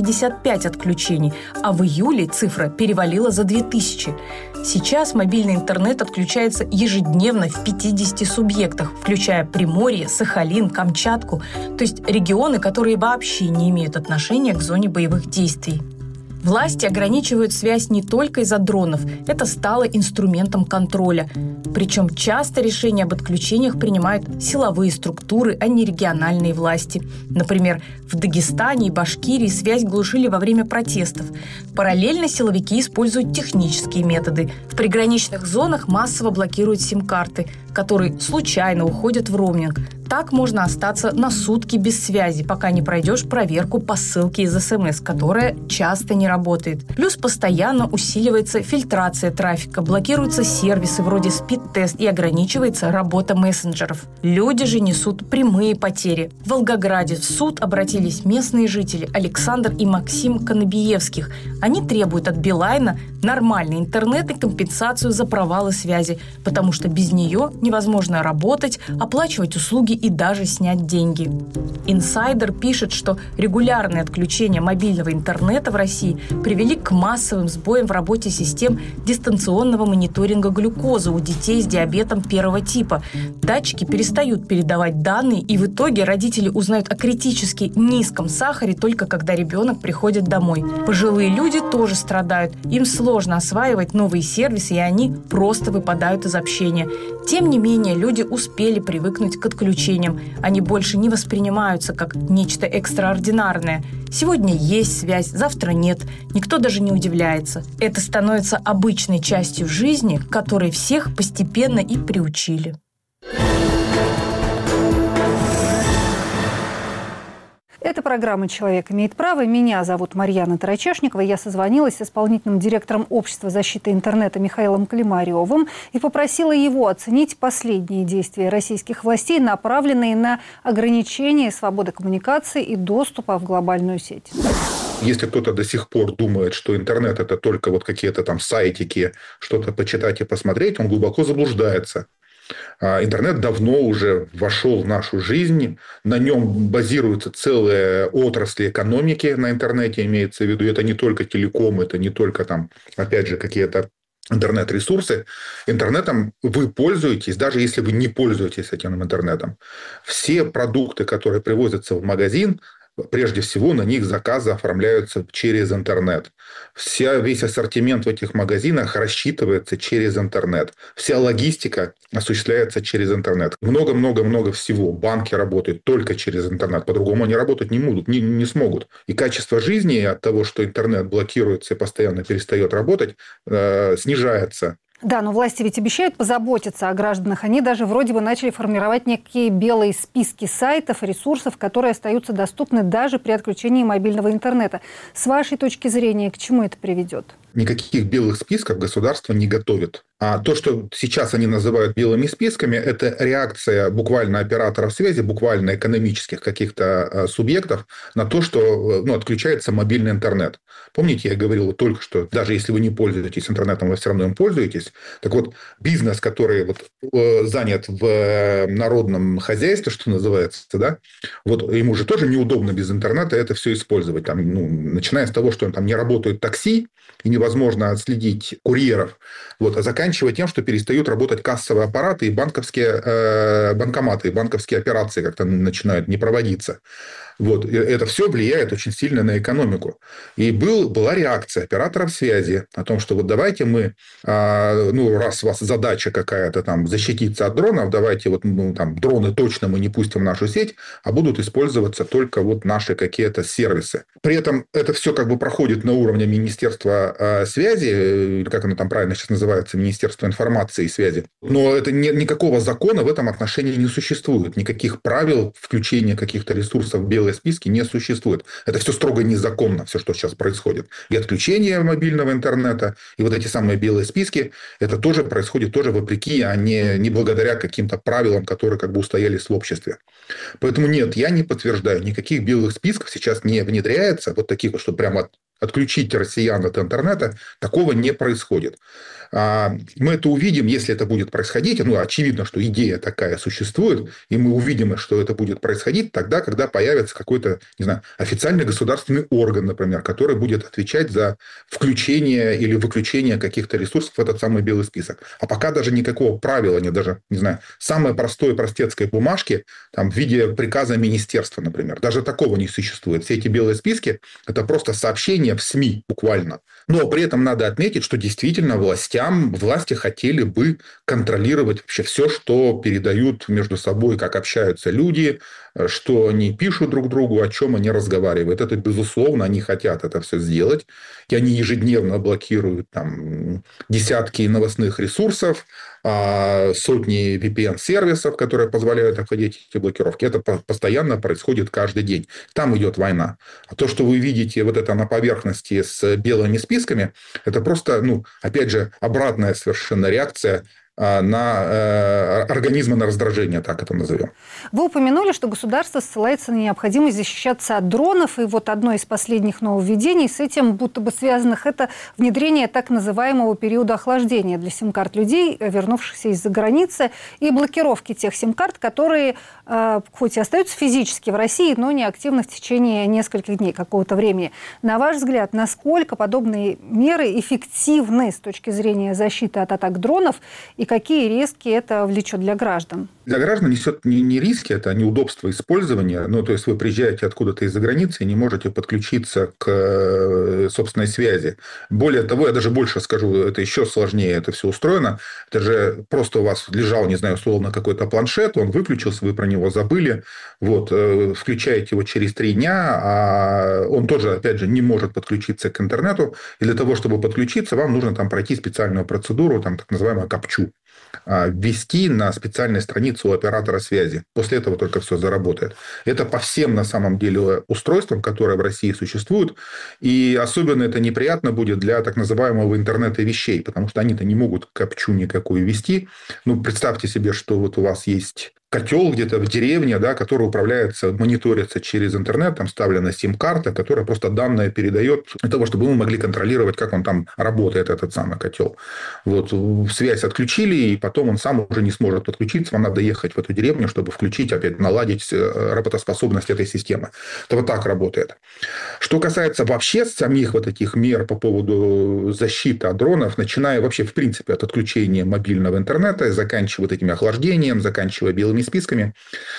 655 отключений, а в июле цифра перевалила за 2000. Сейчас мобильный интернет отключается ежедневно в 50 субъектах, включая Приморье, Сахалин, Камчатку, то есть регионы, которые вообще не имеют отношения к зоне боевых действий. Власти ограничивают связь не только из-за дронов. Это стало инструментом контроля. Причем часто решения об отключениях принимают силовые структуры, а не региональные власти. Например, в Дагестане и Башкирии связь глушили во время протестов. Параллельно силовики используют технические методы. В приграничных зонах массово блокируют сим-карты, которые случайно уходят в роуминг. Так можно остаться на сутки без связи, пока не пройдешь проверку по ссылке из СМС, которая часто не работает. Плюс постоянно усиливается фильтрация трафика, блокируются сервисы вроде Speed-Test и ограничивается работа мессенджеров. Люди же несут прямые потери. В Волгограде в суд обратились местные жители Александр и Максим Конобиевских. Они требуют от Билайна нормальный интернет и компенсацию за провалы связи, потому что без нее невозможно работать, оплачивать услуги и даже снять деньги. Инсайдер пишет, что регулярные отключения мобильного интернета в России привели к массовым сбоям в работе систем дистанционного мониторинга глюкозы у детей с диабетом первого типа. Датчики перестают передавать данные, и в итоге родители узнают о критически низком сахаре только когда ребенок приходит домой. Пожилые люди тоже страдают. Им сложно осваивать новые сервисы, и они просто выпадают из общения. Тем не менее, люди успели привыкнуть к отключению исключением. Они больше не воспринимаются как нечто экстраординарное. Сегодня есть связь, завтра нет. Никто даже не удивляется. Это становится обычной частью жизни, к которой всех постепенно и приучили. Это программа «Человек имеет право». Меня зовут Марьяна Тарачешникова. Я созвонилась с исполнительным директором Общества защиты интернета Михаилом Климаревым и попросила его оценить последние действия российских властей, направленные на ограничение свободы коммуникации и доступа в глобальную сеть. Если кто-то до сих пор думает, что интернет – это только вот какие-то там сайтики, что-то почитать и посмотреть, он глубоко заблуждается. Интернет давно уже вошел в нашу жизнь, на нем базируются целые отрасли экономики, на интернете имеется в виду. Это не только телеком, это не только там, опять же, какие-то интернет-ресурсы. Интернетом вы пользуетесь, даже если вы не пользуетесь этим интернетом. Все продукты, которые привозятся в магазин, прежде всего на них заказы оформляются через интернет. Весь ассортимент в этих магазинах рассчитывается через интернет. Вся логистика осуществляется через интернет. Много-много-много всего. Банки работают только через интернет. По-другому они работать не смогут. И качество жизни от того, что интернет блокируется и постоянно перестает работать, снижается. Да, но власти ведь обещают позаботиться о гражданах. Они даже вроде бы начали формировать некие белые списки сайтов и ресурсов, которые остаются доступны даже при отключении мобильного интернета. С вашей точки зрения, к чему это приведет? Никаких белых списков государство не готовит. А то, что сейчас они называют белыми списками, это реакция буквально операторов связи, буквально экономических каких-то субъектов на то, что отключается мобильный интернет. Помните, я говорил только что, даже если вы не пользуетесь интернетом, вы все равно им пользуетесь. Так вот, бизнес, который занят в народном хозяйстве, что называется, да, ему же тоже неудобно без интернета это все использовать. Там, начиная с того, что там не работают такси, и невозможно отследить курьеров, а заканчивая тем, что перестают работать кассовые аппараты и банковские банкоматы, и банковские операции как-то начинают не проводиться. Это все влияет очень сильно на экономику. И была реакция операторов связи о том, что давайте мы, раз у вас задача какая-то там защититься от дронов, давайте дроны точно мы не пустим в нашу сеть, а будут использоваться только наши какие-то сервисы. При этом это все проходит на уровне Министерства связи, как оно там правильно сейчас называется, Министерство информации и связи. Но это никакого закона в этом отношении не существует. Никаких правил включения каких-то ресурсов в белые списки не существует. Это все строго незаконно, все, что сейчас происходит. И отключение мобильного интернета, и эти самые белые списки, это тоже происходит вопреки, а не благодаря каким-то правилам, которые устоялись в обществе. Поэтому нет, я не подтверждаю, никаких белых списков сейчас не внедряется, таких, что прямо отключить россиян от интернета, такого не происходит. Мы это увидим, если это будет происходить. Очевидно, что идея такая существует, и мы увидим, что это будет происходить тогда, когда появится какой-то, официальный государственный орган, например, который будет отвечать за включение или выключение каких-то ресурсов в этот самый белый список. А пока даже никакого правила нет, даже, самой простой простецкой бумажки в виде приказа министерства, например. Даже такого не существует. Все эти белые списки – это просто сообщения в СМИ буквально. Но при этом надо отметить, что действительно власти хотели бы контролировать вообще все, что передают между собой, как общаются люди, что они пишут друг другу, о чем они разговаривают. Это, безусловно, они хотят это все сделать. И они ежедневно блокируют десятки новостных ресурсов, сотни VPN-сервисов, которые позволяют обходить эти блокировки. Это постоянно происходит каждый день. Там идет война. А то, что вы видите это на поверхности с белыми списками, это просто, опять же, обратная совершенно реакция на организмы, на раздражение, так это назовем. Вы упомянули, что государство ссылается на необходимость защищаться от дронов, и одно из последних нововведений с этим будто бы связанных – это внедрение так называемого периода охлаждения для сим-карт людей, вернувшихся из-за границы, и блокировки тех сим-карт, которые хоть и остаются физически в России, но не активны в течение нескольких дней, какого-то времени. На ваш взгляд, насколько подобные меры эффективны с точки зрения защиты от атак дронов, и какие риски это влечет для граждан? для граждан несет не риски, это неудобство использования. Ну, то есть вы приезжаете откуда-то из-за границы и не можете подключиться к собственной связи. Более того, я даже больше скажу, это еще сложнее это все устроено. Это же просто у вас лежал, не знаю, условно, какой-то планшет, он выключился, вы про него забыли. Вот, включаете его через 3 дня, а он тоже, опять же, не может подключиться к интернету. И для того, чтобы подключиться, вам нужно там пройти специальную процедуру, там, так называемую капчу, ввести на специальной странице у оператора связи. После этого только все заработает. Это по всем, на самом деле, устройствам, которые в России существуют. И особенно это неприятно будет для так называемого интернета вещей, потому что они-то не могут капчу никакую ввести. Ну, представьте себе, что вот у вас есть котел где-то в деревне, да, который управляется, мониторится через интернет, там вставлена сим-карта, которая просто данные передает для того, чтобы мы могли контролировать, как он там работает, этот самый котел. Вот, связь отключили, и потом он сам уже не сможет подключиться, вам надо ехать в эту деревню, чтобы включить, опять наладить работоспособность этой системы. Это вот так работает. Что касается вообще самих вот этих мер по поводу защиты от дронов, начиная вообще, в принципе, от отключения мобильного интернета, заканчивая вот этим охлаждением, заканчивая белыми списками.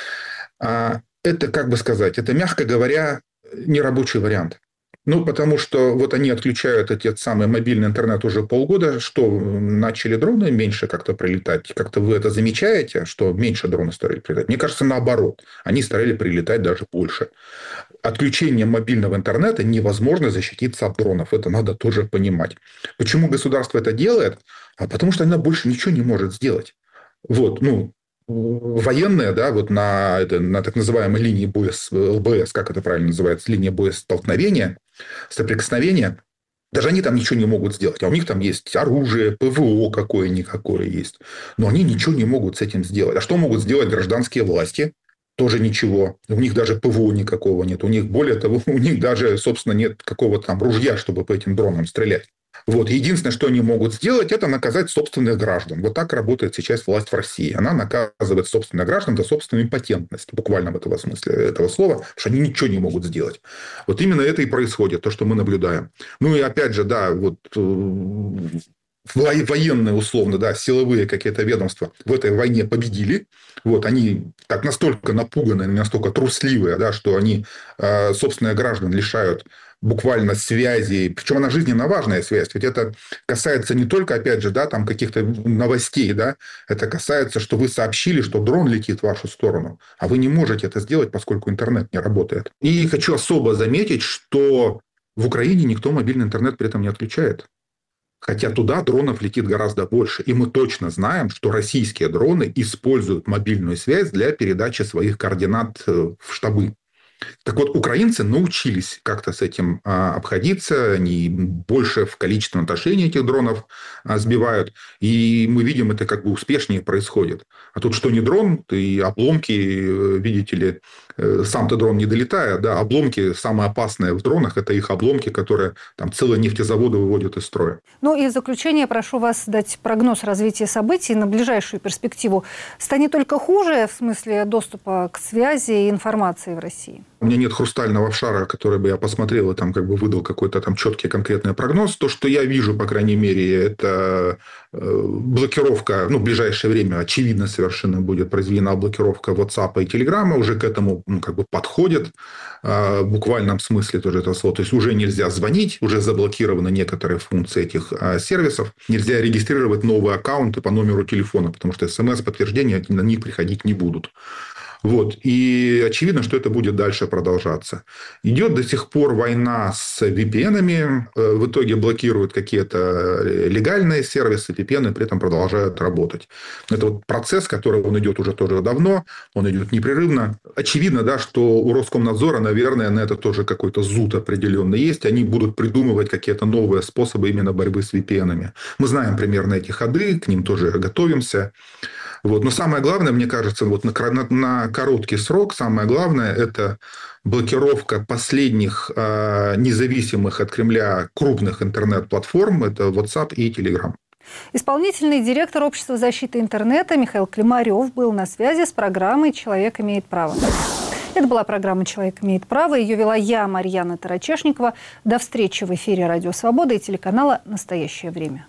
Это, как бы сказать, это, мягко говоря, нерабочий вариант. Ну, потому что вот они отключают этот самый мобильный интернет уже полгода, что начали дроны меньше как-то прилетать. Как-то вы это замечаете, что меньше дроны стали прилетать? Мне кажется, наоборот. Они стали прилетать даже больше. Отключением мобильного интернета невозможно защититься от дронов. Это надо тоже понимать. Почему государство это делает? А потому что оно больше ничего не может сделать. Вот, ну, военные, да, вот на так называемой линии боя ЛБС, как это правильно называется, линия боестолкновения, соприкосновения, даже они там ничего не могут сделать. А у них там есть оружие, ПВО какое-никакое есть. Но они ничего не могут с этим сделать. А что могут сделать гражданские власти? Тоже ничего. У них даже ПВО никакого нет. У них, более того, у них даже, собственно, нет какого-то там ружья, чтобы по этим дронам стрелять. Вот. Единственное, что они могут сделать, это наказать собственных граждан. Вот так работает сейчас власть в России. Она наказывает собственных граждан за собственную импотентность, буквально в этом смысле этого слова, потому что они ничего не могут сделать. Вот именно это и происходит, то, что мы наблюдаем. Ну и опять же, да, вот военные, условно, да, силовые какие-то ведомства в этой войне победили. Вот, они так настолько напуганные, настолько трусливые, да, что они собственных граждан лишают буквально связи, причем она жизненно важная связь, ведь это касается не только, опять же, да, там каких-то новостей, да, это касается, что вы сообщили, что дрон летит в вашу сторону, а вы не можете это сделать, поскольку интернет не работает. И хочу особо заметить, что в Украине никто мобильный интернет при этом не отключает. Хотя туда дронов летит гораздо больше. И мы точно знаем, что российские дроны используют мобильную связь для передачи своих координат в штабы. Так вот, украинцы научились как-то с этим обходиться, они больше в количественном отношении этих дронов сбивают, и мы видим, это как бы успешнее происходит. А тут что не дрон, и обломки, видите ли, сам-то дрон не долетает, да, обломки самые опасные в дронах, это их обломки, которые там целые нефтезаводы выводят из строя. Ну и в заключение прошу вас дать прогноз развития событий на ближайшую перспективу. Станет только хуже в смысле доступа к связи и информации в России? У меня нет хрустального шара, который бы я посмотрел и там как бы выдал какой-то там четкий конкретный прогноз. То, что я вижу, по крайней мере, это блокировка, ну, в ближайшее время, очевидно, совершенно будет произведена блокировка WhatsApp и Telegram, уже к этому, ну, как бы подходит в буквальном смысле тоже этого слова. То есть уже нельзя звонить, уже заблокированы некоторые функции этих сервисов. Нельзя регистрировать новые аккаунты по номеру телефона, потому что смс-подтверждения на них приходить не будут. Вот. И очевидно, что это будет дальше продолжаться. Идет до сих пор война с VPN-ами. В итоге блокируют какие-то легальные сервисы, VPN при этом продолжают работать. Это вот процесс, который он идет уже тоже давно, он идет непрерывно. Очевидно, да, что у Роскомнадзора, наверное, на это тоже какой-то зуд определенный есть. Они будут придумывать какие-то новые способы именно борьбы с VPN-ами. Мы знаем примерно эти ходы, к ним тоже готовимся. Вот. Но самое главное, мне кажется, вот на короткий срок, самое главное – это блокировка последних независимых от Кремля крупных интернет-платформ – это WhatsApp и Telegram. Исполнительный директор Общества защиты интернета Михаил Климарев был на связи с программой «Человек имеет право». Это была программа «Человек имеет право». Ее вела я, Марьяна Тарачешникова. До встречи в эфире «Радио Свобода» и телеканала «Настоящее время».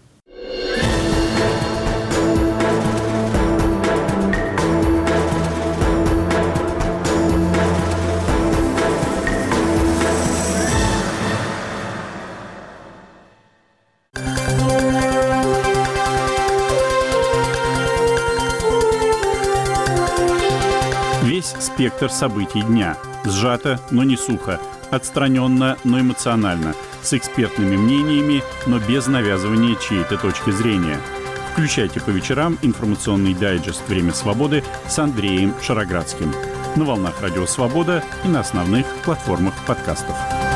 спектр событий дня. Сжато, но не сухо. Отстраненно, но эмоционально. С экспертными мнениями, но без навязывания чьей-то точки зрения. Включайте по вечерам информационный дайджест «Время свободы» с Андреем Шароградским. На волнах Радио Свобода и на основных платформах подкастов.